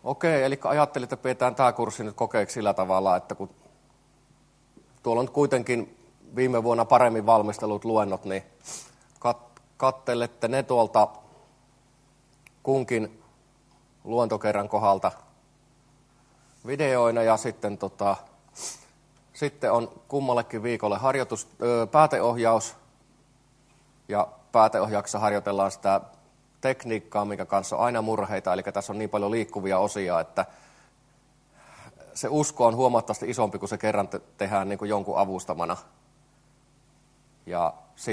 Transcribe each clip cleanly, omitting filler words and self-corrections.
Okei, eli ajattelin, että pidetään tämä kurssi nyt kokeeksi sillä tavalla, että kun tuolla on kuitenkin viime vuonna paremmin valmistelut luennot, niin kattelette ne tuolta kunkin luentokerran kohdalta videoina ja sitten on kummallekin viikolle pääteohjaus ja pääteohjauksessa harjoitellaan sitä tekniikkaa, mikä kanssa on aina murheita, eli tässä on niin paljon liikkuvia osia, että se usko on huomattavasti isompi, kun se kerran tehdään niin kuin jonkun avustamana. Ja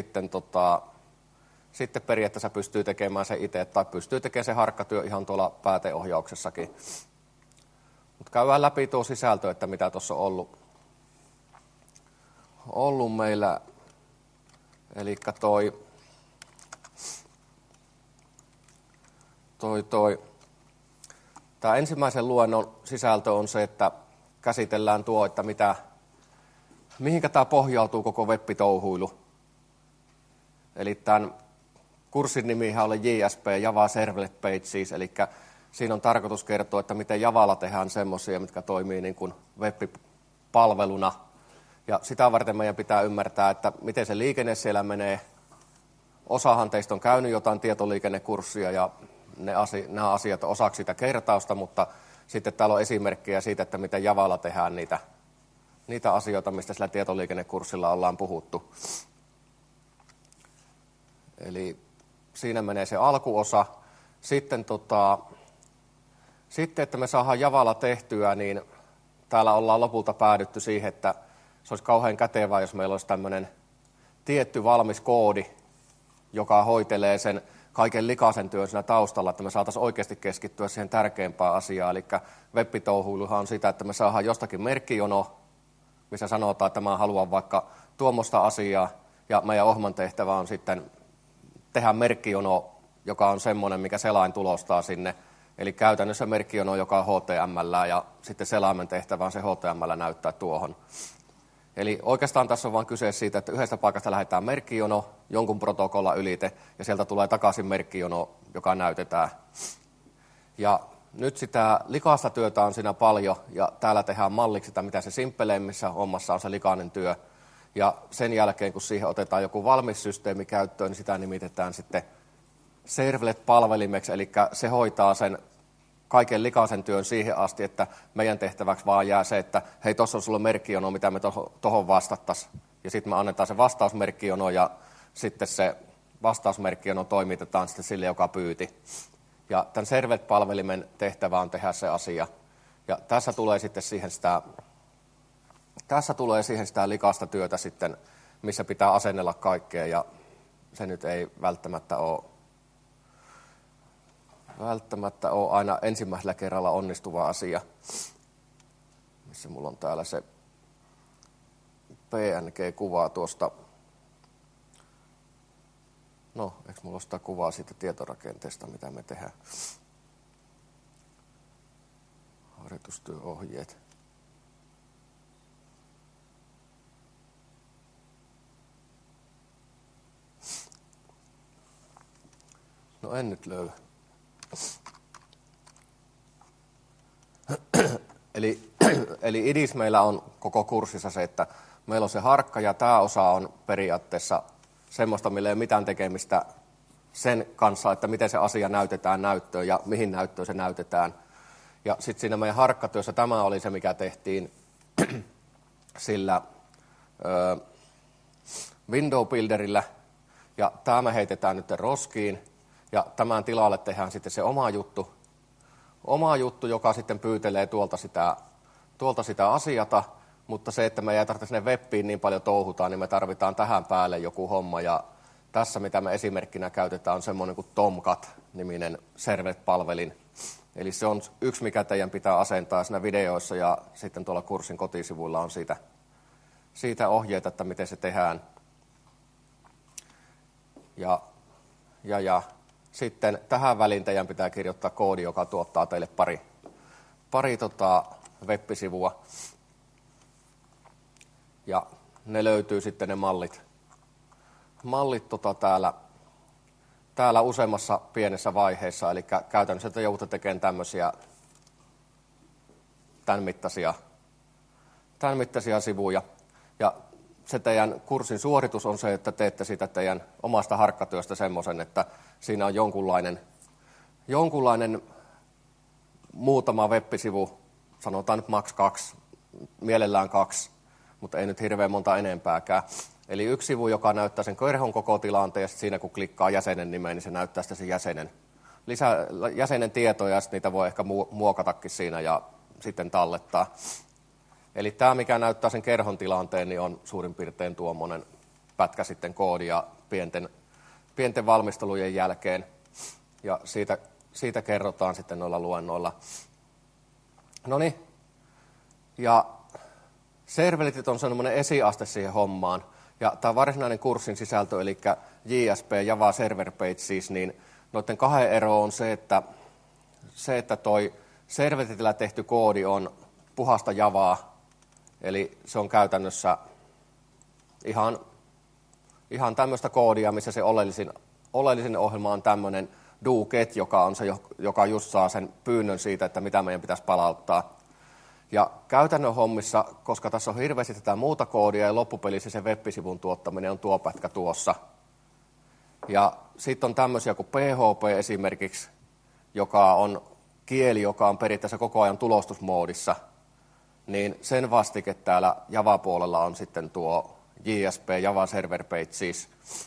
sitten periaatteessa pystyy tekemään se itse, tai pystyy tekemään se harkkatyö ihan tuolla pääteohjauksessakin. Mutta käydään läpi tuo sisältö, että mitä tuossa on ollut meillä. Eli tämä ensimmäisen luennon sisältö on se, että käsitellään tuo, että mihinkä tämä pohjautuu koko web-touhuilu. Eli tämän kurssin nimihän oli JSP, Java Servlet Pages, eli siinä on tarkoitus kertoa, että miten Javalla tehdään semmoisia, mitkä toimii niin kuin web-palveluna. Ja sitä varten meidän pitää ymmärtää, että miten se liikenne siellä menee. Osahan teistä on käynyt jotain tietoliikennekurssia ja nämä asiat on osaksi sitä kertausta, mutta sitten täällä on esimerkkejä siitä, että miten Javalla tehdään niitä asioita, mistä sillä tietoliikennekurssilla ollaan puhuttu. Eli siinä menee se alkuosa. Sitten, että me saadaan Javalla tehtyä, niin täällä ollaan lopulta päädytty siihen, että se olisi kauhean kätevää, jos meillä olisi tämmöinen tietty valmis koodi, joka hoitelee sen kaiken likaisen työn siinä taustalla, että me saataisiin oikeasti keskittyä siihen tärkeimpään asiaan. Eli web-touhuiluhan on sitä, että me saadaan jostakin merkkijono, missä sanotaan, että mä haluan vaikka tuommoista asiaa, ja meidän ohjelman tehtävä on sitten tehdä merkkijono, joka on semmoinen, mikä selain tulostaa sinne. Eli käytännössä merkkijono, joka on HTML, ja sitten selaimen tehtävä on se HTML näyttää tuohon. Eli oikeastaan tässä on vain kyse siitä, että yhdestä paikasta lähdetään merkkijono jonkun protokolla ylite, ja sieltä tulee takaisin merkkijono, joka näytetään. Ja nyt sitä likaista työtä on siinä paljon, ja täällä tehdään malliksi sitä, mitä se simppelemmissä hommassa on se likainen työ. Ja sen jälkeen, kun siihen otetaan joku valmis systeemi käyttöön, niin sitä nimitetään sitten servlet-palvelimeksi, eli se hoitaa sen kaiken likaisen työn siihen asti, että meidän tehtäväksi vaan jää se, että hei, tuossa on sulla merkkijono, mitä me tuohon vastattaisiin. Ja sitten me annetaan se vastausmerkkijono, ja sitten se vastausmerkkijono toimitetaan sitten sille, joka pyyti. Ja tämän servlet-palvelimen tehtävä on tehdä se asia. Ja tässä tulee sitten siihen sitä likaista työtä sitten, missä pitää asennella kaikkea, ja se nyt ei välttämättä ole aina ensimmäisellä kerralla onnistuva asia. Missä mulla on täällä se PNG-kuva tuosta. No, eikö mulla ole sitä kuvaa siitä tietorakenteesta, mitä me tehdään? Harjoitustyöohjeet. No en nyt löydä. Eli idis meillä on koko kurssissa se, että meillä on se harkka ja tämä osa on periaatteessa semmoista, millä ei ole mitään tekemistä sen kanssa, että miten se asia näytetään näyttöön ja mihin näyttöön se näytetään. Ja sitten siinä meidän harkkatyössä tämä oli se, mikä tehtiin sillä window builderillä. Ja tämä me heitetään nyt roskiin ja tämän tilalle tehdään sitten se oma juttu, joka sitten pyytelee tuolta sitä asiata, mutta se, että me ei tarvitse sinne webbiin niin paljon touhutaan, niin me tarvitaan tähän päälle joku homma. Ja tässä, mitä me esimerkkinä käytetään, on semmoinen kuin Tomcat-niminen servlet-palvelin. Eli se on yksi, mikä teidän pitää asentaa siinä videoissa, ja sitten tuolla kurssin kotisivuilla on siitä ohjeita, että miten se tehdään. Ja sitten tähän väliin teidän pitää kirjoittaa koodi, joka tuottaa teille pari web-sivua. Ja ne löytyy sitten ne mallit täällä useammassa pienessä vaiheessa. Eli käytännössä te joudutte tekemään tämmöisiä tämän mittaisia sivuja. Ja se teidän kurssin suoritus on se, että teette sitä teidän omasta harkkatyöstä semmoisen, että siinä on jonkunlainen muutama web-sivu, sanotaan nyt maks 2, mielellään 2, mutta ei nyt hirveän monta enempääkään. Eli yksi sivu, joka näyttää sen kerhon koko tilanteen, ja siinä kun klikkaa jäsenen nimeen, niin se näyttää sitä sen jäsenen tietoja, ja niitä voi ehkä muokatakin siinä ja sitten tallettaa. Eli tämä, mikä näyttää sen kerhon tilanteen, niin on suurin piirtein tuommoinen pätkä sitten koodia pienten valmistelujen jälkeen, ja siitä kerrotaan sitten noilla luennoilla. Noniin, ja servletit on semmoinen esiaste siihen hommaan, ja tämä varsinainen kurssin sisältö, eli JSP, Java Server Pages, niin noiden kahden ero on se, että toi servletillä tehty koodi on puhasta Javaa, eli se on käytännössä ihan tämmöistä koodia, missä se oleellisin ohjelma on tämmöinen do-get, joka on se, joka just saa sen pyynnön siitä, että mitä meidän pitäisi palauttaa. Ja käytännön hommissa, koska tässä on hirveästi tätä muuta koodia ja loppupelissä se web-sivun tuottaminen on tuo pätkä tuossa. Ja sitten on tämmöisiä kuin PHP esimerkiksi, joka on kieli, joka on periaatteessa koko ajan tulostusmoodissa, niin sen vastike täällä Java-puolella on sitten tuo JSP, Java Server Pages.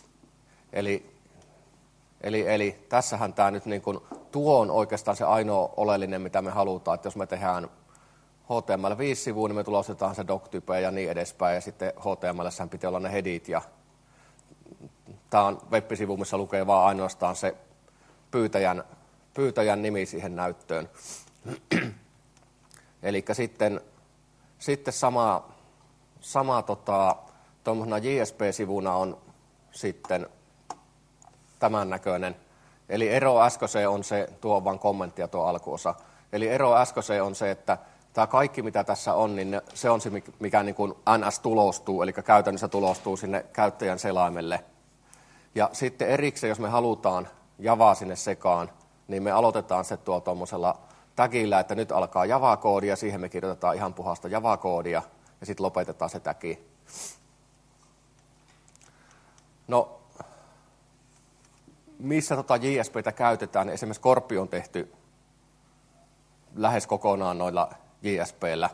Eli tässähän tämä nyt niin kuin, tuo on oikeastaan se ainoa oleellinen, mitä me halutaan, että jos me tehdään HTML5-sivuun, niin me tulostetaan se doc-type ja niin edespäin, ja sitten HTML:ssähän pitää olla ne headit, ja tämä on web-sivu, missä lukee vaan ainoastaan se pyytäjän nimi siihen näyttöön. Eli sitten sama tuommoisena JSP-sivuna on sitten tämän näköinen. Eli ero äskeiseen on se, tuo on vain kommenttia tuo alkuosa. Eli ero äskeiseen on se, että tämä kaikki mitä tässä on, niin se on se, mikä niin kuin NS tulostuu, eli käytännössä tulostuu sinne käyttäjän selaimelle. Ja sitten erikseen, jos me halutaan Javaa sinne sekaan, niin me aloitetaan se tuo tuommoisella tagillä, että nyt alkaa Java-koodi, ja siihen me kirjoitetaan ihan puhasta Java-koodia, ja sitten lopetetaan se tagi. No, missä JSPtä käytetään, esimerkiksi Korppi on tehty lähes kokonaan noilla JSP:llä.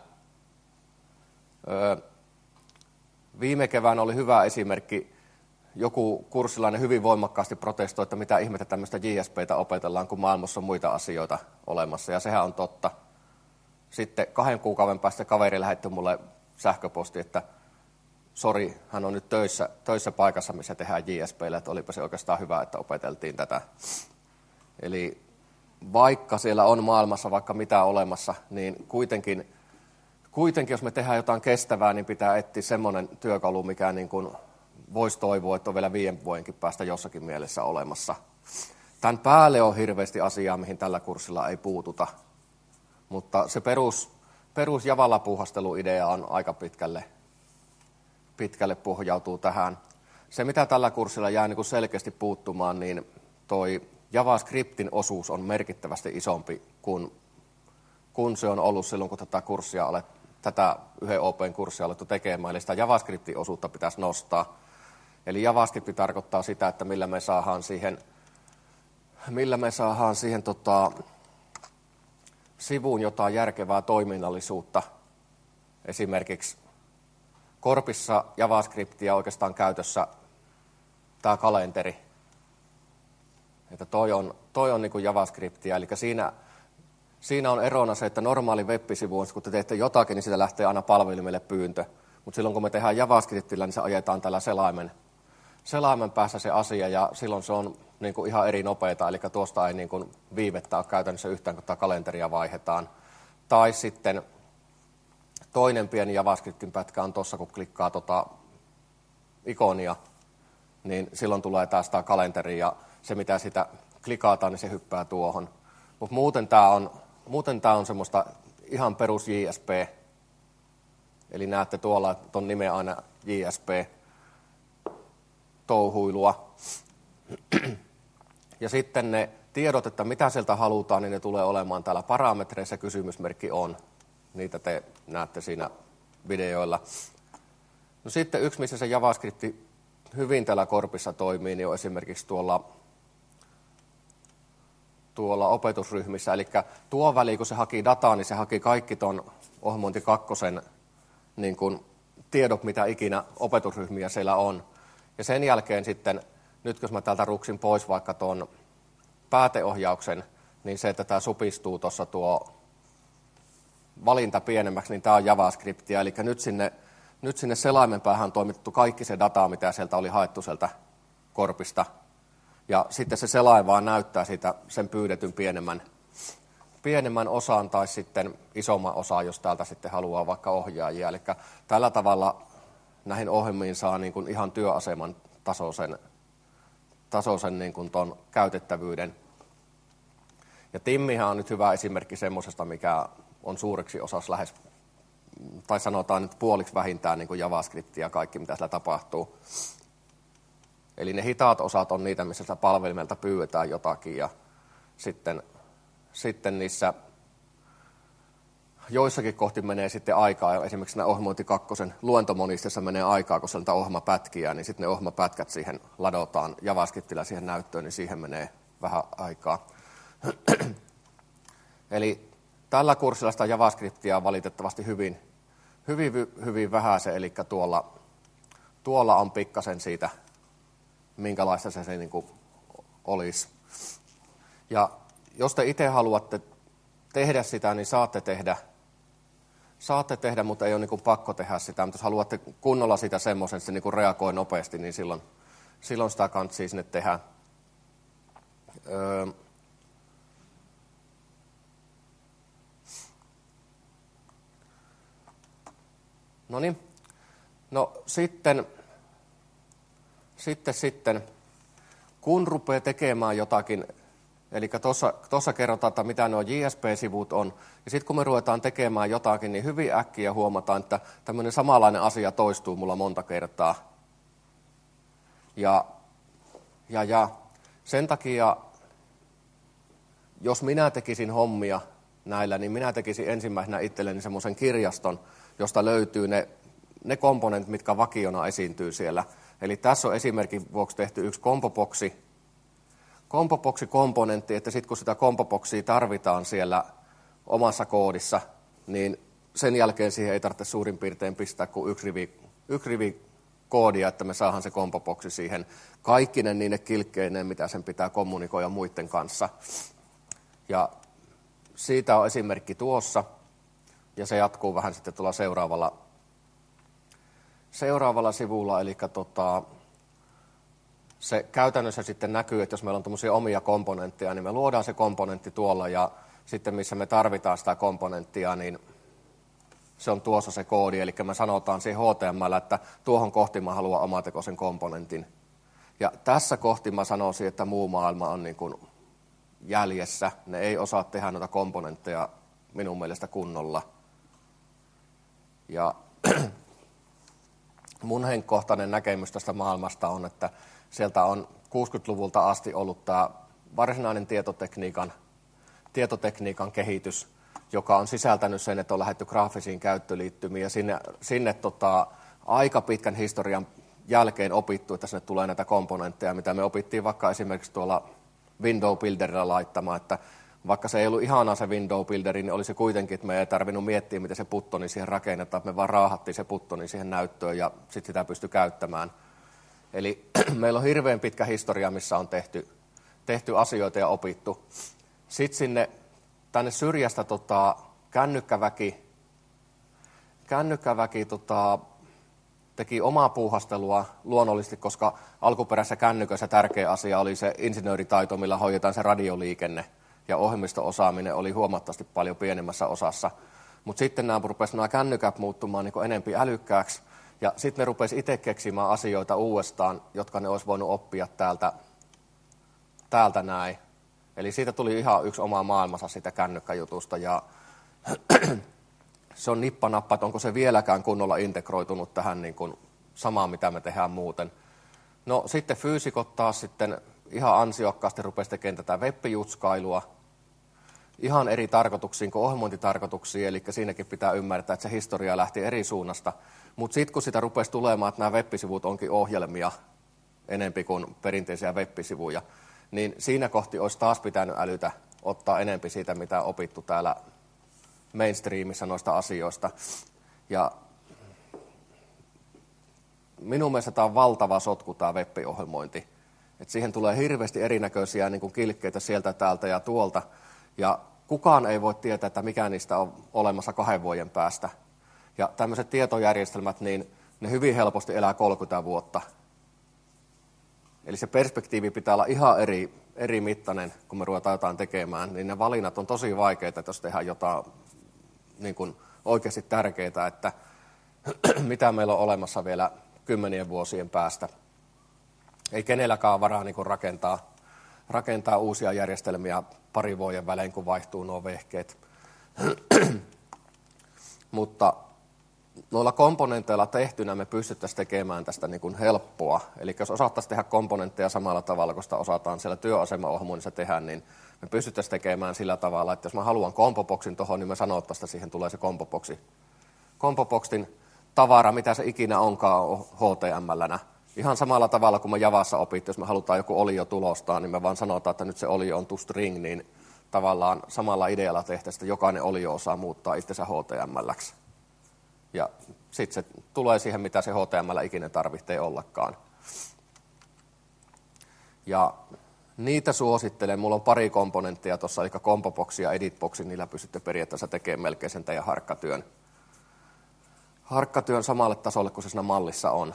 Viime keväänä oli hyvä esimerkki. Joku kurssilainen hyvin voimakkaasti protestoi, että mitä ihmettä tämmöistä JSPtä opetellaan, kun maailmassa on muita asioita olemassa, ja sehän on totta. Sitten 2 kuukauden päästä kaveri lähetti mulle sähköposti, että sori, hän on nyt töissä paikassa, missä tehdään JSP:llä, että olipa se oikeastaan hyvä, että opeteltiin tätä. Eli vaikka siellä on maailmassa vaikka mitä olemassa, niin kuitenkin jos me tehdään jotain kestävää, niin pitää etsiä semmoinen työkalu, mikä niin kuin voisi toivoa, että on vielä 5 vuodenkin päästä jossakin mielessä olemassa. Tämän päälle on hirveästi asiaa, mihin tällä kurssilla ei puututa, mutta se perus Javalla puuhasteluidea on aika pitkälle pohjautuu tähän. Se, mitä tällä kurssilla jää niin kuin selkeästi puuttumaan, niin toi JavaScriptin osuus on merkittävästi isompi kuin se on ollut silloin, kun tätä yhden OP:n kurssia alettu tekemään. Eli sitä JavaScriptin osuutta pitäisi nostaa. Eli JavaScript tarkoittaa sitä, että millä me saadaan siihen sivuun jotain järkevää toiminnallisuutta. Esimerkiksi Korpissa JavaScriptia oikeastaan käytössä tämä kalenteri. Että toi on niin kuin JavaScriptia, eli siinä on erona se, että normaali web-sivu, kun te teette jotakin, niin siitä lähtee aina palvelimelle pyyntö. Mutta silloin kun me tehdään JavaScriptillä, niin se ajetaan tällä selaimen päässä se asia, ja silloin se on niin kuin ihan eri nopeata, eli tuosta ei niin kuin viivettä ole käytännössä yhtään, kun tämä kalenteria vaihdetaan. Tai sitten toinen pieni JavaScriptin pätkä on tuossa, kun klikkaa ikonia, niin silloin tulee taas tämä kalenteri, ja se mitä sitä klikataan, niin se hyppää tuohon. Mutta muuten tämä on semmoista ihan perus JSP, eli näette tuolla, että on nimeä aina JSP-touhuilua. Ja sitten ne tiedot, että mitä sieltä halutaan, niin ne tulee olemaan täällä parametreissa, kysymysmerkki on. niitä te näette siinä videoilla. No sitten yksi, missä se JavaScript hyvin täällä Korpissa toimii, niin on esimerkiksi tuolla opetusryhmissä. Eli tuo väli, kun se haki dataa, niin se haki kaikki tuon Ohjelmointi 2 niin kuin tiedot, mitä ikinä opetusryhmiä siellä on. Ja sen jälkeen sitten, nyt jos mä täältä ruksin pois vaikka tuon pääteohjauksen, niin se, että tämä supistuu tuossa tuo valinta pienemmäksi, niin tämä on JavaScriptia. Eli nyt sinne selaimen päähän on toimitettu kaikki se data, mitä sieltä oli haettu sieltä Korpista. Ja sitten se selain vaan näyttää siitä sen pyydetyn pienemmän osan tai sitten isomman osan, jos täältä sitten haluaa vaikka ohjaajia. Eli tällä tavalla näihin ohjelmiin saa niin kuin ihan työaseman tasoisen niin kuin ton käytettävyyden. Ja Timmihan on nyt hyvä esimerkki semmoisesta, mikä on suureksi osaksi lähes, tai sanotaan nyt puoliksi vähintään niin kuin JavaScriptia ja kaikki, mitä siellä tapahtuu. Eli ne hitaat osat on niitä, missä sitä palvelimelta pyydetään jotakin, ja sitten niissä joissakin kohti menee sitten aikaa, esimerkiksi nämä Ohjelmointi 2 luentomonistissa menee aikaa, kun sieltä ohjelmapätkiä, niin sitten ne ohjelmapätkät siihen ladotaan JavaScriptillä siihen näyttöön, niin siihen menee vähän aikaa. Eli tällä kurssilla sitä JavaScriptia on valitettavasti hyvin vähäisen, eli tuolla on pikkasen siitä, minkälaista se niin kuin olisi. Ja jos te itse haluatte tehdä sitä, niin saatte tehdä, mutta ei ole niin kuin pakko tehdä sitä. Mutta jos haluatte kunnolla sitä semmoisen, että se niin kuin reagoi nopeasti, niin silloin sitä kannattaa sinne tehdä. No sitten, kun rupeaa tekemään jotakin, eli tuossa kerrotaan, että mitä nuo JSP-sivut on, ja sitten kun me ruvetaan tekemään jotakin, niin hyvin äkkiä huomataan, että tämmöinen samanlainen asia toistuu mulla monta kertaa. Ja sen takia, jos minä tekisin hommia näillä, niin minä tekisin ensimmäisenä itselleni semmoisen kirjaston, josta löytyy ne komponentit, mitkä vakiona esiintyy siellä. Eli tässä on esimerkin vuoksi tehty yksi kompoboksi-komponentti, että sitten kun sitä komboboksia tarvitaan siellä omassa koodissa, niin sen jälkeen siihen ei tarvitse suurin piirtein pistää kuin yksi rivi koodia, että me saadaan se komboboksi siihen kaikkinen niine kilkkeineen, mitä sen pitää kommunikoida muiden kanssa. Ja siitä on esimerkki tuossa, ja se jatkuu vähän sitten tuolla seuraavalla sivulla, eli se käytännössä sitten näkyy, että jos meillä on tuommoisia omia komponentteja, niin me luodaan se komponentti tuolla, ja sitten missä me tarvitaan sitä komponenttia, niin se on tuossa se koodi, eli me sanotaan siihen HTML, että tuohon kohti mä haluan omatekoisen komponentin. Ja tässä kohti mä sanoisin, että muu maailma on niin kuin jäljessä, ne ei osaa tehdä noita komponentteja minun mielestä kunnolla. Ja mun henkkohtainen näkemys tästä maailmasta on, että sieltä on 60-luvulta asti ollut tämä varsinainen tietotekniikan kehitys, joka on sisältänyt sen, että on lähdetty graafisiin käyttöliittymiin, ja sinne aika pitkän historian jälkeen opittu, että sinne tulee näitä komponentteja, mitä me opittiin vaikka esimerkiksi tuolla Window Builderilla laittamaan, että vaikka se ei ollut ihanaa se Window Builderi, niin oli se kuitenkin, että me ei tarvinnut miettiä, miten se buttoni siihen rakennetaan, että me vaan raahattiin se buttoni siihen näyttöön ja sitten sitä pystyi käyttämään. Eli meillä on hirveän pitkä historia, missä on tehty asioita ja opittu. Sitten tänne syrjästä kännykkäväki teki omaa puuhastelua luonnollisesti, koska alkuperäisessä kännykössä tärkeä asia oli se insinööritaito, millä hoidetaan se radioliikenne, ja ohjelmisto-osaaminen oli huomattavasti paljon pienemmässä osassa. Mutta sitten nämä kännykät muuttumaan niin enempi älykkääksi, ja sitten ne rupesi itse keksimään asioita uudestaan, jotka ne olisi voinut oppia täältä näin. Eli siitä tuli ihan yksi oma maailmansa sitä kännykkäjutusta, ja se on nippanappa, että onko se vieläkään kunnolla integroitunut tähän niin kuin samaan, mitä me tehdään muuten. No sitten fyysikot taas sitten ihan ansiokkaasti rupesi tekemään tätä web-jutskailua, ihan eri tarkoituksiin kuin ohjelmointitarkoituksiin, eli siinäkin pitää ymmärtää, että se historia lähti eri suunnasta. Mutta sitten kun sitä rupesi tulemaan, että nämä web-sivut onkin ohjelmia enempi kuin perinteisiä web-sivuja, niin siinä kohti olisi taas pitänyt älytä ottaa enempi siitä, mitä on opittu täällä mainstreamissa noista asioista. Ja minun mielestä tämä on valtava sotku, tämä web-ohjelmointi. Et siihen tulee hirveästi erinäköisiä niin kuin kilkkeitä sieltä, täältä ja tuolta. Ja kukaan ei voi tietää, että mikä niistä on olemassa 2 vuoden päästä. Ja tämmöiset tietojärjestelmät, niin ne hyvin helposti elää 30 vuotta. Eli se perspektiivi pitää olla ihan eri mittainen, kun me ruvetaan jotain tekemään. Niin ne valinnat on tosi vaikeita, että jos tehdään jotain niin kuin oikeasti tärkeää, että mitä meillä on olemassa vielä 10 vuosien päästä. Ei kenelläkään varaa niin kuin rakentaa uusia järjestelmiä 2 vuoden välein, kun vaihtuu nuo vehkeet. Mutta noilla komponenteilla tehtynä me pystyttäisiin tekemään tästä niin kuin helppoa. Eli jos osattaisiin tehdä komponentteja samalla tavalla, kun sitä osataan siellä työasemaohjelmoinnissa tehdä, niin me pystyttäisiin tekemään sillä tavalla, että jos mä haluan kompoboxin tuohon, niin me sanottaisiin, että siihen tulee se kompoboxi. Kompoboxin tavara, mitä se ikinä onkaan HTML:nä. Ihan samalla tavalla kuin me Javassa opittiin, jos me halutaan joku olio tulostaa, niin me vaan sanotaan, että nyt se olio on toString, niin tavallaan samalla idealla tehtäisiin, että jokainen olio osaa muuttaa itsensä HTML:ksi. Ja sitten se tulee siihen, mitä se HTML ikinä tarvitsee ollakaan. Ja niitä suosittelen. Mulla on 2 komponenttia tuossa, eli Compobox ja Editbox, niillä pystytte periaatteessa tekemään melkein sen teidän harkkatyön samalle tasolle kuin se siinä mallissa on.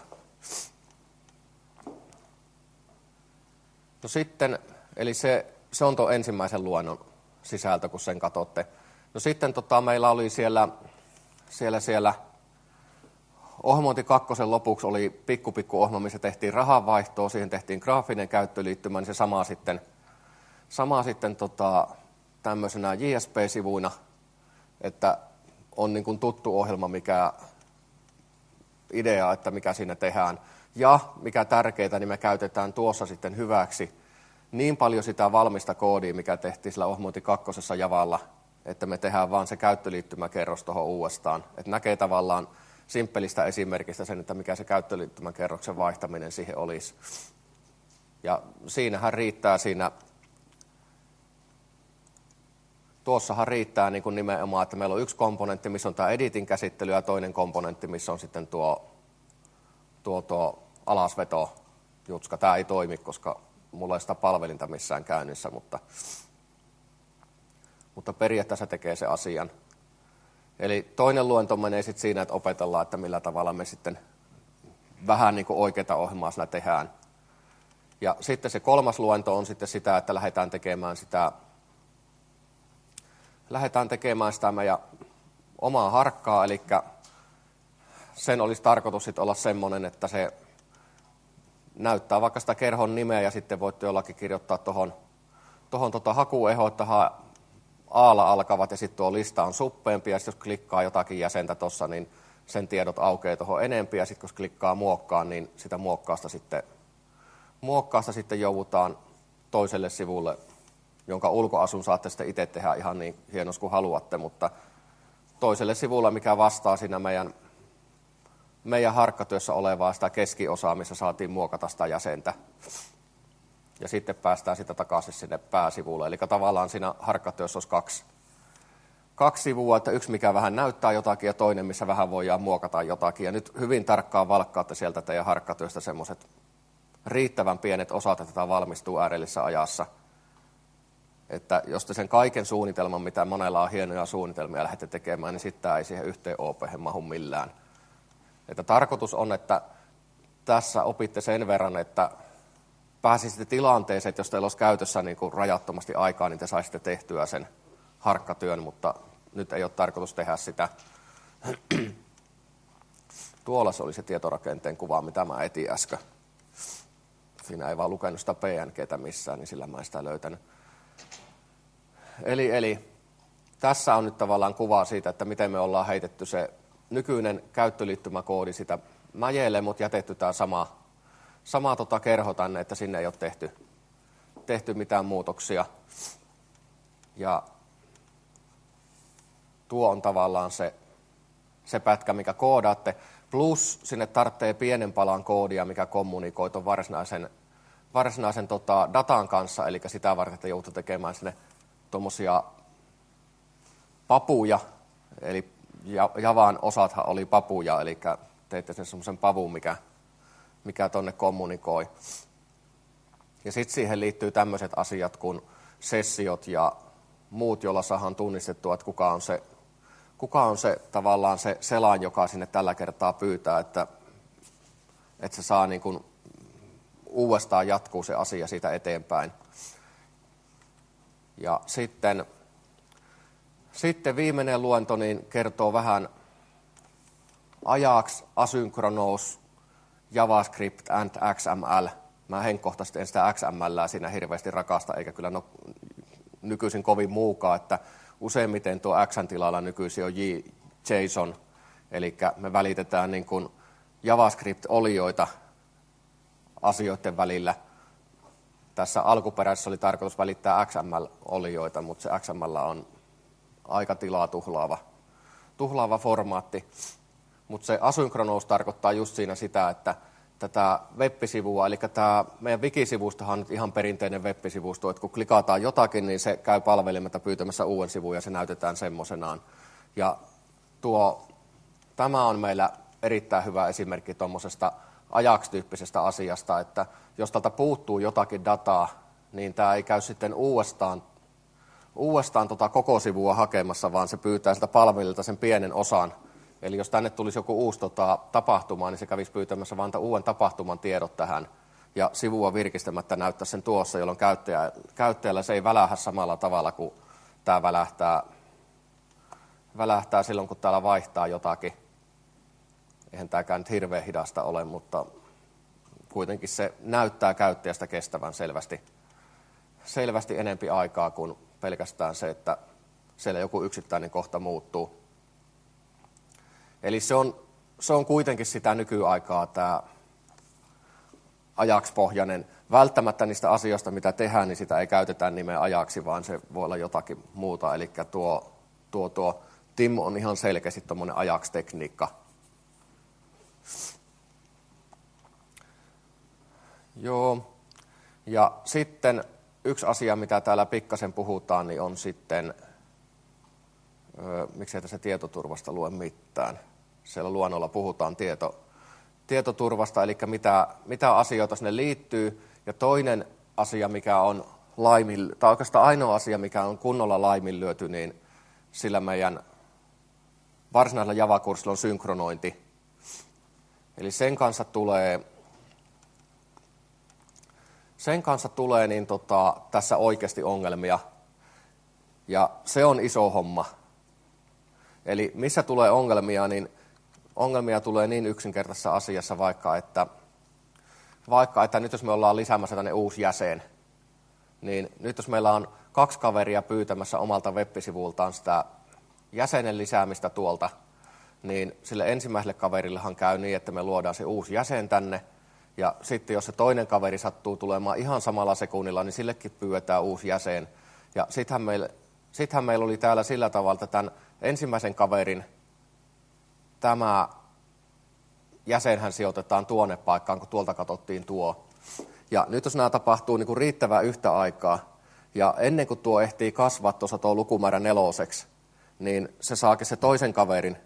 No sitten, eli se on tuon ensimmäisen luennon sisältö, kun sen katsotte. No sitten meillä oli siellä ohjelmointi 2 lopuksi oli pikku ohjelma, missä tehtiin rahanvaihtoa, siihen tehtiin graafinen käyttöliittymä, niin se sama sitten tämmöisenä JSP-sivuina, että on niin kuin tuttu ohjelma, mikä idea, että mikä siinä tehdään. Ja mikä tärkeää, niin me käytetään tuossa sitten hyväksi niin paljon sitä valmista koodia, mikä tehtiin sillä ohjelmointi 2 Javalla, että me tehdään vaan se käyttöliittymäkerros tuohon uudestaan. Että näkee tavallaan simppelistä esimerkistä sen, että mikä se käyttöliittymäkerroksen vaihtaminen siihen olisi. Ja siinähän riittää tuossahan riittää niin kuin nimenomaan, että meillä on yksi komponentti, missä on tämä editin käsittely ja toinen komponentti, missä on sitten tuo alasveto jutska. Tämä ei toimi, koska mulla ei sitä palvelinta missään käynnissä, mutta periaatteessa tekee se asian. Eli toinen luento menee sitten siinä, että opetellaan, että millä tavalla me sitten vähän niin kuin oikeaa ohjelmaa siinä tehdään. Ja sitten se 3. luento on sitten sitä, että lähdetään tekemään sitä meidän omaa harkkaa, eli sen olisi tarkoitus sitten olla semmoinen, että se näyttää vaikka sitä kerhon nimeä ja sitten voitte jollakin kirjoittaa tuohon hakuehoon, että A:lla alkavat ja sitten tuo lista on suppeampi ja sitten jos klikkaa jotakin jäsentä tuossa, niin sen tiedot aukeaa tuohon enempi ja sitten jos klikkaa muokkaan, niin sitä muokkaasta sitten joudutaan toiselle sivulle, jonka ulkoasun saatte sitten itse tehdä ihan niin hienosti kuin haluatte, mutta toiselle sivulle, mikä vastaa siinä meidän harkkatyössä olevaa sitä keskiosaa, missä saatiin muokata sitä jäsentä. Ja sitten päästään sitä takaisin sinne pääsivulle. Eli tavallaan siinä harkkatyössä olisi kaksi sivua, että yksi mikä vähän näyttää jotakin ja toinen, missä vähän voidaan muokata jotakin. Ja nyt hyvin tarkkaan valkkaatte sieltä teidän harkkatyöstä semmoiset riittävän pienet osat, että tämä valmistuu äärellisessä ajassa. Että jos te sen kaiken suunnitelman, mitä monella on hienoja suunnitelmia, lähdette tekemään, niin sitten ei siihen yhteen OP-hen mahu millään. Että tarkoitus on, että tässä opitte sen verran, että pääsisitte tilanteeseen, että jos teillä olisi käytössä niin kuin rajattomasti aikaa, niin te saisitte tehtyä sen harkkatyön, mutta nyt ei ole tarkoitus tehdä sitä. Tuolla se oli se tietorakenteen kuva, mitä mä etin äsken. Siinä ei vaan lukenut sitä PNGtä missään, niin sillä mä en sitä löytänyt. Eli tässä on nyt tavallaan kuva siitä, että miten me ollaan heitetty se nykyinen käyttöliittymäkoodi sitä mäjeelle, mutta jätetty tämä sama kerho tänne, että sinne ei ole tehty mitään muutoksia. Ja tuo on tavallaan se pätkä, mikä koodaatte, plus sinne tarvitsee pienen palan koodia, mikä kommunikoi tuon varsinaisen datan kanssa, eli sitä varten, että joutuu tekemään sinne tuommoisia papuja, eli Javan osathan oli papuja, eli teitte sen semmoisen pavun, mikä tuonne kommunikoi. Ja sitten siihen liittyy tämmöiset asiat kuin sessiot ja muut, joilla saadaan tunnistettua, että kuka on se tavallaan se selain, joka sinne tällä kertaa pyytää, että se saa niin kuin uudestaan jatkuu se asia siitä eteenpäin. Ja sitten viimeinen luento niin kertoo vähän Ajax, Asynchronous, JavaScript and XML. Mä henkkohtaisesti en sitä XMLää siinä hirveästi rakasta, eikä kyllä nykyisin kovin muukaan, että useimmiten tuo Xn tilalla nykyisin on JSON, eli me välitetään niin kuin JavaScript-olioita asioiden välillä. Tässä alkuperäisessä oli tarkoitus välittää XML-olioita, mutta se XML on aika tilaa tuhlaava formaatti. Mutta se asynchronous tarkoittaa just siinä sitä, että tätä web-sivua, eli tämä meidän wikisivustohan on nyt ihan perinteinen web-sivusto, että kun klikataan jotakin, niin se käy palvelimelta pyytämässä uuden sivun ja se näytetään semmoisenaan. Ja tämä on meillä erittäin hyvä esimerkki tuommoisesta Ajax-tyyppisestä asiasta, että jos tältä puuttuu jotakin dataa, niin tämä ei käy sitten uudestaan koko sivua hakemassa, vaan se pyytää siltä palvelijalta sen pienen osan. Eli jos tänne tulisi joku uusi tapahtuma, niin se kävisi pyytämässä vain tämän uuden tapahtuman tiedot tähän. Ja sivua virkistämättä näyttää sen tuossa, jolloin käyttäjällä se ei välähä samalla tavalla kuin tämä välähtää silloin, kun täällä vaihtaa jotakin. Eihän tämäkään nyt hirveän hidasta ole, mutta kuitenkin se näyttää käyttäjästä kestävän selvästi enempi aikaa kuin pelkästään se, että siellä joku yksittäinen kohta muuttuu. Eli se on kuitenkin sitä nykyaikaa tämä Ajax-pohjainen. Välttämättä niistä asioista, mitä tehdään, niin sitä ei käytetä nimeä Ajaxi, vaan se voi olla jotakin muuta. Eli tuo TIM on ihan selkeästi tuommoinen Ajax-tekniikka. Joo, ja sitten yksi asia, mitä täällä pikkasen puhutaan, niin on sitten, miksei tässä tietoturvasta lue mitään. Siellä luonnolla puhutaan tietoturvasta, eli mitä asioita sinne liittyy. Ja toinen asia, mikä on tai oikeastaan ainoa asia, mikä on kunnolla laiminlyöty, niin sillä meidän varsinaisella Java-kurssilla on synkronointi. Eli sen kanssa tulee niin tässä oikeasti ongelmia, ja se on iso homma. Eli missä tulee ongelmia, niin ongelmia tulee niin yksinkertaisessa asiassa vaikka, että nyt jos me ollaan lisäämässä tänne uusi jäsen, niin nyt jos meillä on 2 kaveria pyytämässä omalta web-sivultaan sitä jäsenen lisäämistä tuolta, niin sille ensimmäiselle kaverillehan käy niin, että me luodaan se uusi jäsen tänne, ja sitten jos se toinen kaveri sattuu tulemaan ihan samalla sekunnilla, niin sillekin pyydetään uusi jäsen. Ja sittenhän meillä oli täällä sillä tavalla, että tämän ensimmäisen kaverin tämä jäsenhän sijoitetaan tuonne paikkaan, kun tuolta katsottiin tuo. Ja nyt jos nämä tapahtuu niin kuin riittävän yhtä aikaa, ja ennen kuin tuo ehtii kasvaa tuossa tuo lukumäärä 4, niin se saakin se toisen kaverin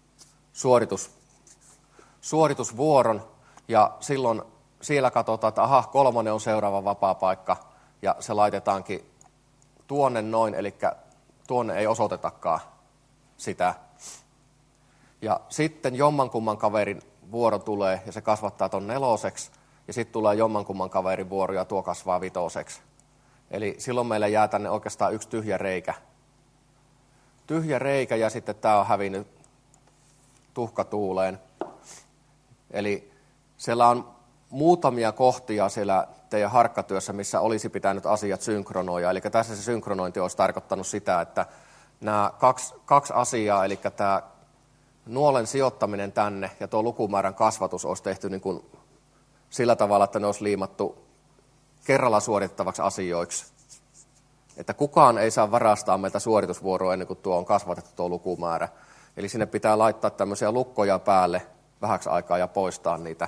suoritusvuoron, ja silloin siellä katsotaan, että 3 on seuraava vapaa paikka, ja se laitetaankin tuonne noin, eli tuonne ei osoitetakaan sitä. Ja sitten jommankumman kaverin vuoro tulee, ja se kasvattaa tuon 4, ja sitten tulee jommankumman kaverin vuoro, ja tuo kasvaa 5. Eli silloin meillä jää tänne oikeastaan yksi tyhjä reikä. Tyhjä reikä, ja sitten tämä on hävinnyt tuhkatuuleen. Eli siellä on muutamia kohtia siellä teidän harkkatyössä, missä olisi pitänyt asiat synkronoida. Eli tässä se synkronointi olisi tarkoittanut sitä, että nämä kaksi asiaa, eli tämä nuolen sijoittaminen tänne ja tuo lukumäärän kasvatus olisi tehty niin kuin sillä tavalla, että ne olisi liimattu kerralla suoritettavaksi asioiksi. Että kukaan ei saa varastaa meiltä suoritusvuoroa ennen kuin tuo on kasvatettu tuo lukumäärä. Eli sinne pitää laittaa tämmöisiä lukkoja päälle vähäksi aikaa ja poistaa niitä.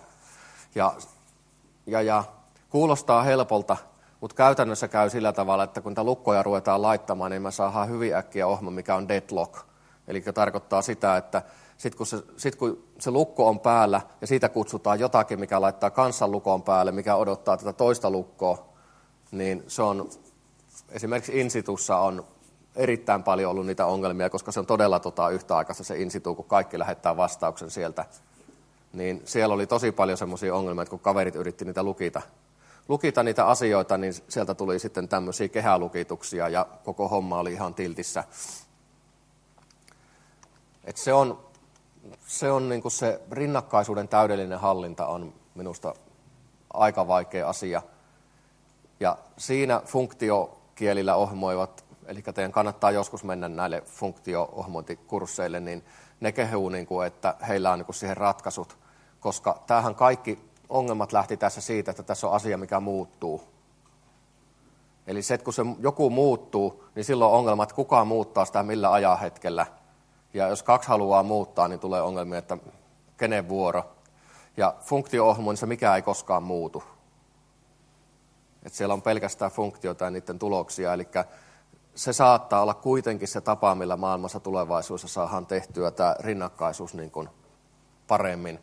Ja kuulostaa helpolta, mutta käytännössä käy sillä tavalla, että kun niitä lukkoja ruvetaan laittamaan, niin me saadaan hyvin äkkiä ohjelma, mikä on deadlock. Eli tarkoittaa sitä, että sitten kun se lukko on päällä ja siitä kutsutaan jotakin, mikä laittaa kansan lukon päälle, mikä odottaa tätä toista lukkoa, niin se on esimerkiksi Insitussa on erittäin paljon ollut niitä ongelmia, koska se on todella yhtäaikaista se Insitu, kun kaikki lähettää vastauksen sieltä. Niin siellä oli tosi paljon semmoisia ongelmia, että kun kaverit yritti niitä lukita niitä asioita, niin sieltä tuli sitten tämmöisiä kehälukituksia ja koko homma oli ihan tiltissä. Et se on niin kuin se rinnakkaisuuden täydellinen hallinta on minusta aika vaikea asia. Ja siinä funktiokielillä ohjelmoivat, eli teidän kannattaa joskus mennä näille funktio-ohjelmointikursseille, niin ne kehuu, niin kuin, että heillä on niin kuin siihen ratkaisut, koska tämähän kaikki ongelmat lähti tässä siitä, että tässä on asia, mikä muuttuu. Eli se, että kun se joku muuttuu, niin silloin on ongelma, että kuka muuttaa sitä millä ajanhetkellä. Ja jos kaksi haluaa muuttaa, niin tulee ongelmia, että kenen vuoro. Ja funktio-ohjelmoinnissa mikään ei koskaan muutu. Että siellä on pelkästään funktioita ja niiden tuloksia. Eli se saattaa olla kuitenkin se tapa, millä maailmassa tulevaisuudessa saadaan tehtyä tämä rinnakkaisuus niin kuin paremmin.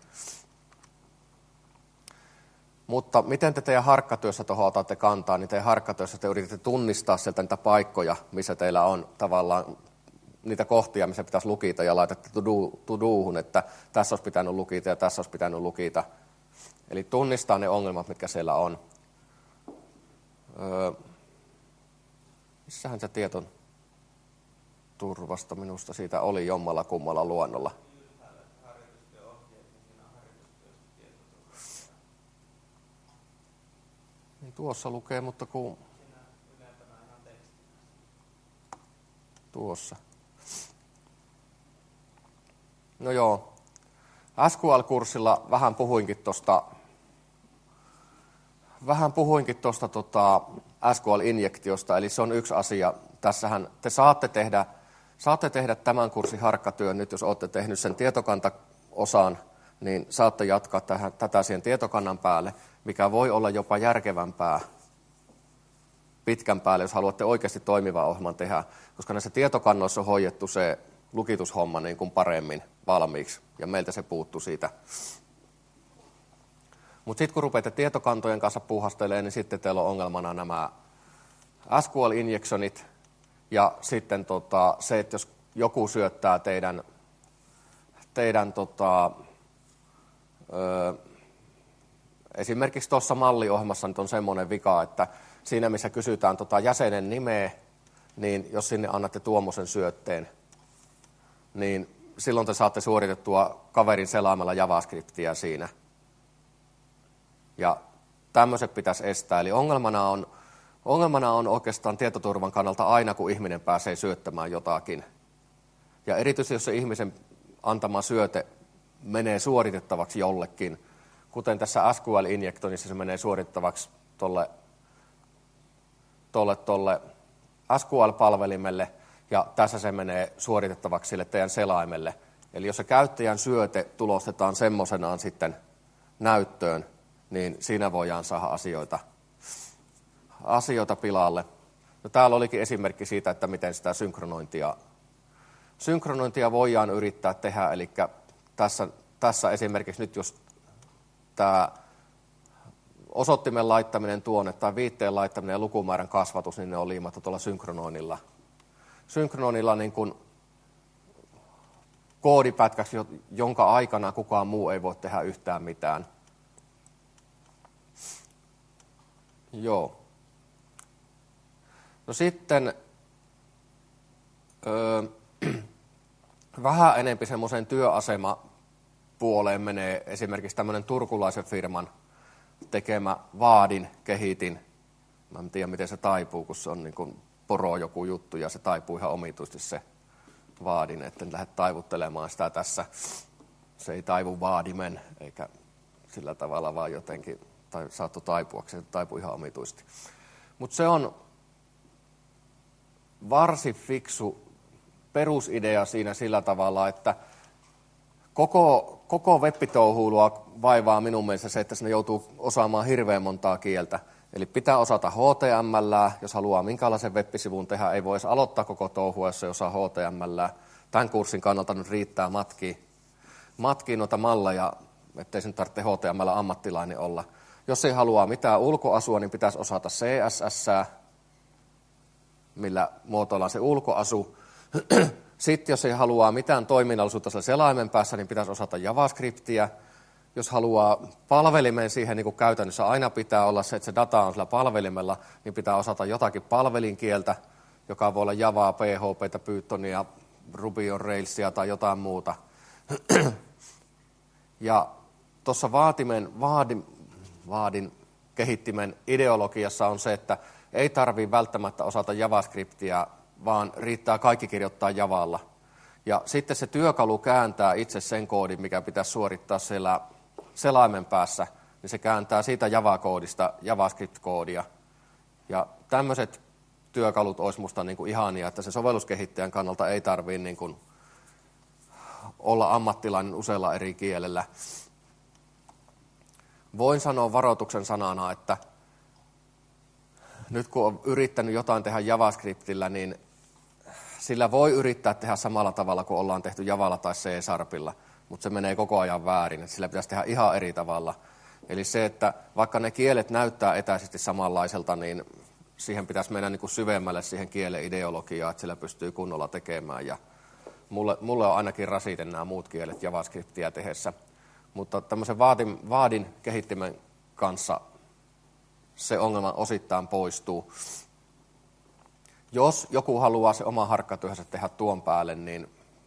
Mutta miten te teidän harkkatyössä tuohon otatte kantaa, niin teidän harkkatyössä te yritätte tunnistaa sieltä niitä paikkoja, missä teillä on tavallaan niitä kohtia, missä pitäisi lukita ja laitatte to-dohun, että tässä olisi pitänyt lukita ja tässä olisi pitänyt lukita. Eli tunnistaa ne ongelmat, mitkä siellä on. Missähän se tieton turvasta minusta siitä oli jommalla kummalla luonnolla. Niin tuossa lukee, mutta kun tuossa. No joo, SQL-kurssilla vähän puhuinkin tuosta SQL-injektiosta, eli se on yksi asia. Tässähän te saatte tehdä tämän kurssin harkkatyön nyt, jos olette tehnyt sen tietokanta-osan, niin saatte jatkaa tätä siihen tietokannan päälle, mikä voi olla jopa järkevämpää pitkän päälle, jos haluatte oikeasti toimivan ohjelman tehdä, koska näissä tietokannoissa on hoidettu se lukitushomma niin kuin paremmin valmiiksi, ja meiltä se puuttuu siitä. Mutta sitten kun rupeatte tietokantojen kanssa puuhastelemaan, niin sitten teillä on ongelmana nämä SQL-injektionit, ja sitten se, että jos joku syöttää teidän esimerkiksi tuossa malliohjelmassa nyt on semmoinen vika, että siinä missä kysytään jäsenen nimeä, niin jos sinne annatte tuommoisen syötteen, niin silloin te saatte suoritettua kaverin selaamalla JavaScriptia siinä. Ja tämmöiset pitäisi estää. Eli ongelmana on oikeastaan tietoturvan kannalta aina, kun ihminen pääsee syöttämään jotakin. Ja erityisesti, jos se ihmisen antama syöte menee suoritettavaksi jollekin, kuten tässä SQL-injektionissa se menee suorittavaksi tolle SQL-palvelimelle, ja tässä se menee suoritettavaksi sille teidän selaimelle. Eli jos se käyttäjän syöte tulostetaan semmoisenaan sitten näyttöön, niin siinä voidaan saada asioita pilalle. No, täällä olikin esimerkki siitä, että miten sitä synkronointia voidaan yrittää tehdä. Eli tässä esimerkiksi nyt, jos tämä osoittimen laittaminen tuonne tai viitteen laittaminen ja lukumäärän kasvatus, niin ne on liimattu tuolla synkronoinnilla. Synkronoinnilla niin kuin koodipätkäksi, jonka aikana kukaan muu ei voi tehdä yhtään mitään. Joo. No sitten vähän enempi semmoiseen työasemapuoleen menee esimerkiksi tämmöinen turkulaisen firman tekemä Vaadin kehitin. Mä en tiedä, miten se taipuu, kun se on niin kuin poro joku juttu ja se taipuu ihan omituisesti se Vaadin, että en lähde taivuttelemaan sitä tässä. Se ei taivu vaadimen, eikä sillä tavalla vaan jotenkin, tai saattoi taipua, se taipuu ihan omituisesti. Mutta varsin fiksu perusidea siinä sillä tavalla, että koko web-touhuilua vaivaa minun mielestä se, että sinne joutuu osaamaan hirveän montaa kieltä. Eli pitää osata HTML, jos haluaa minkälaisen web-sivun tehdä. Ei voi edes aloittaa koko touhua, jos ei osaa HTML. Tämän kurssin kannalta nyt riittää matkii noita malleja, ettei sen tarvitse HTML-ammattilainen olla. Jos ei halua mitään ulkoasua, niin pitäisi osata CSS, millä muotoillaan se ulkoasu. Sitten jos ei halua mitään toiminnallisuutta siellä selaimen päässä, niin pitäisi osata JavaScriptia. Jos haluaa palvelimen siihen, niin kuin käytännössä aina pitää olla se, että se data on sillä palvelimella, niin pitää osata jotakin palvelinkieltä, joka voi olla Javaa, PHPtä, Pythonia, Ruby on Railsia tai jotain muuta. Ja tuossa vaadin kehittimen ideologiassa on se, että ei tarvitse välttämättä osata JavaScriptia, vaan riittää kaikki kirjoittaa Javalla. Ja sitten se työkalu kääntää itse sen koodin, mikä pitäisi suorittaa siellä selaimen päässä, niin se kääntää siitä Java-koodista JavaScript-koodia. Ja tämmöiset työkalut olisi musta niin kuin ihania, että se sovelluskehittäjän kannalta ei tarvitse niin kuin olla ammattilainen usealla eri kielellä. Voin sanoa varoituksen sanana, että nyt kun on yrittänyt jotain tehdä JavaScriptillä, niin sillä voi yrittää tehdä samalla tavalla kuin ollaan tehty Javalla tai C-Sharpilla, mutta se menee koko ajan väärin, että sillä pitäisi tehdä ihan eri tavalla. Eli se, että vaikka ne kielet näyttää etäisesti samanlaiselta, niin siihen pitäisi mennä niin kuin syvemmälle siihen kielen ideologiaan, että sillä pystyy kunnolla tekemään. Ja mulle on ainakin rasite nämä muut kielet JavaScriptia tehdessä. Mutta tämmöisen vaadin kehittimen kanssa se ongelma osittain poistuu. Jos joku haluaa se oma harkkatyönsä tehdä tuon päälle, niin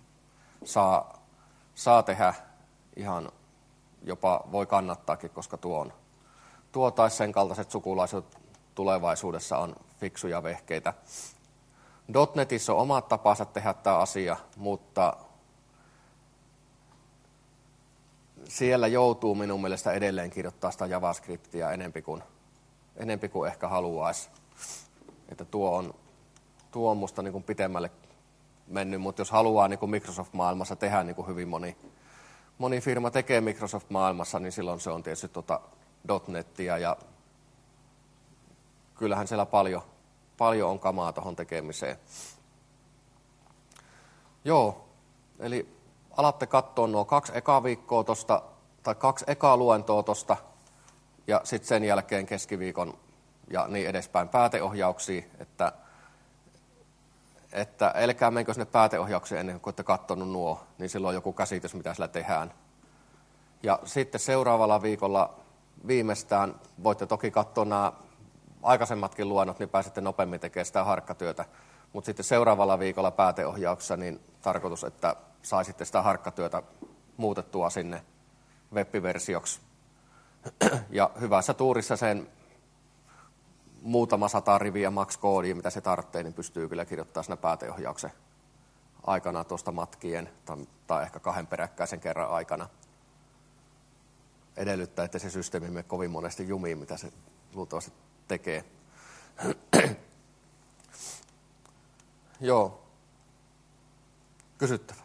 saa tehdä ihan, jopa voi kannattaakin, koska tuo tai sen kaltaiset sukulaiset tulevaisuudessa on fiksuja vehkeitä. .NETissä on omat tapansa tehdä tämä asia, mutta siellä joutuu minun mielestä edelleen kirjoittaa sitä JavaScriptia enempi kuin ehkä haluaisi. Että tuo on musta niin kuin pitemmälle mennyt, mutta jos haluaa niin kuin Microsoft-maailmassa tehdä, niin kuin hyvin moni firma tekee Microsoft-maailmassa, niin silloin se on tietysti .NETiä ja kyllähän siellä paljon on kamaa tuohon tekemiseen. Joo, eli alatte katsoa nuo 2 ekaa viikkoa tosta, tai 2 ekaa luentoa tosta, ja sitten sen jälkeen keskiviikon ja niin edespäin pääteohjauksia, että älkää menkö sinne pääteohjaukseen ennen kuin olette katsonut nuo, niin silloin on joku käsitys, mitä sillä tehdään. Ja sitten seuraavalla viikolla viimeistään voitte toki katsoa nämä aikaisemmatkin luennot, niin pääsette nopeammin tekemään sitä harkkatyötä. Mutta sitten seuraavalla viikolla pääteohjauksessa niin tarkoitus, että saisitte sitä harkkatyötä muutettua sinne web-versioksi. Ja hyvässä tuurissa sen muutama 100 riviä max-koodia, mitä se tarvitsee, niin pystyy kyllä kirjoittamaan siinä pääteohjauksen aikana tuosta matkien tai ehkä 2 peräkkäisen kerran aikana. Edellyttää, että se systeemi mene kovin monesti jumiin, mitä se luultavasti tekee. Joo. Kysyttävä.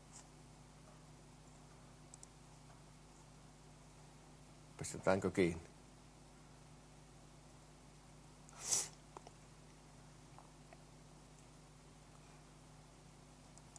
Pistetäänkö kiinni?